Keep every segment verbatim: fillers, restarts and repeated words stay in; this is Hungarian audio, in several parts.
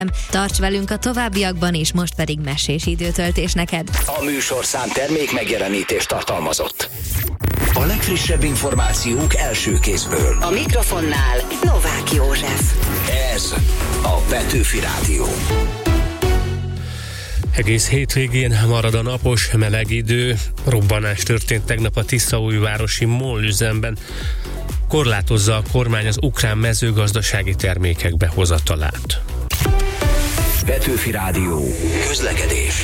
Tarts velünk a továbbiakban is, most pedig mesés időtöltés neked. A műsorszám termék megjelenítést tartalmazott. A legfrissebb információk első kézből. A mikrofonnál Novák József. Ez a Petőfi Rádió. Egész hétvégén marad a napos, meleg idő. Robbanás történt tegnap a tiszaújvárosi MOL üzemben. Korlátozza a kormány az ukrán mezőgazdasági termékek behozatalát. Petőfi Rádió. Közlekedés.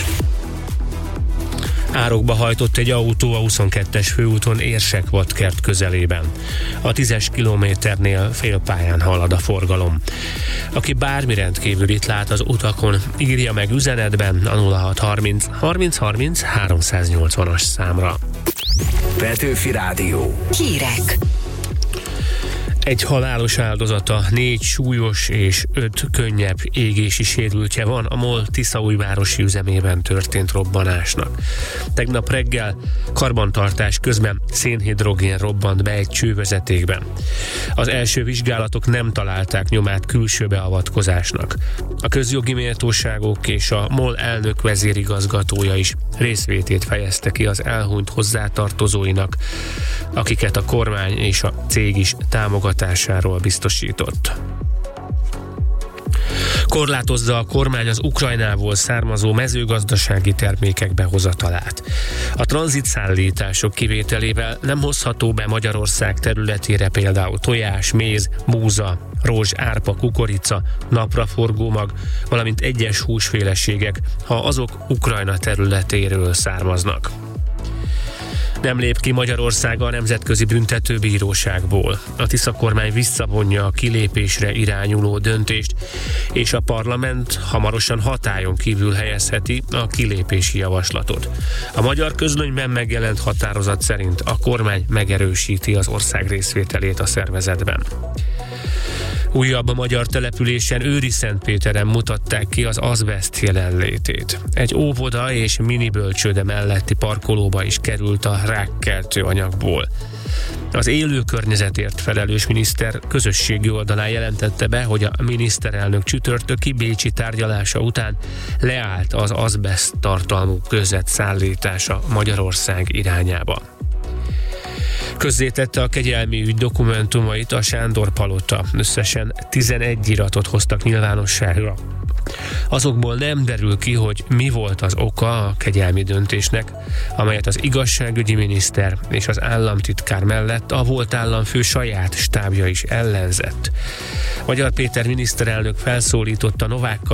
Árokba hajtott egy autó a huszonkettes főúton Érsek-Vadkert közelében. A tízes kilométernél félpályán halad a forgalom. Aki bármi rendkívülit lát az utakon, írja meg üzenetben a nulla hat harminc harminc harminc háromszáznyolcvanas számra. Petőfi Rádió. Hírek. Egy halálos áldozata, négy súlyos és öt könnyebb égési sérültje van a MOL tiszaújvárosi üzemében történt robbanásnak. Tegnap reggel karbantartás közben szénhidrogén robbant be egy csővezetékben. Az első vizsgálatok nem találták nyomát külső beavatkozásnak. A közjogi méltóságok és a MOL elnök vezérigazgatója is részvétét fejezte ki az elhunyt hozzátartozóinak, akiket a kormány és a cég is támogatásáról biztosított. Korlátozza a kormány az Ukrajnából származó mezőgazdasági termékek behozatalát. A tranzitszállítások kivételével nem hozható be Magyarország területére például tojás, méz, búza, rózs, árpa, kukorica, napraforgómag, valamint egyes húsféleségek, ha azok Ukrajna területéről származnak. Nem lép ki Magyarország a Nemzetközi Büntetőbíróságból. A Tisza kormány visszavonja a kilépésre irányuló döntést, és a parlament hamarosan hatályon kívül helyezheti a kilépési javaslatot. A magyar közlönyben megjelent határozat szerint a kormány megerősíti az ország részvételét a szervezetben. Újabb a magyar településen Őriszentpéteren mutatták ki az azbeszt jelenlétét. Egy óvoda és minibölcsőde melletti parkolóba is került a rákkeltő anyagból. Az élő környezetért felelős miniszter közösségi oldalán jelentette be, hogy a miniszterelnök csütörtöki bécsi tárgyalása után leállt az azbeszt tartalmú kőzet szállítása Magyarország irányába. Közzétette a kegyelmi ügy dokumentumait a Sándor Palota. Összesen tizenegy iratot hoztak nyilvánosságra. Azokból nem derül ki, hogy mi volt az oka a kegyelmi döntésnek, amelyet az igazságügyi miniszter és az államtitkár mellett a volt államfő saját stábja is ellenzett. Magyar Péter miniszterelnök felszólította Novák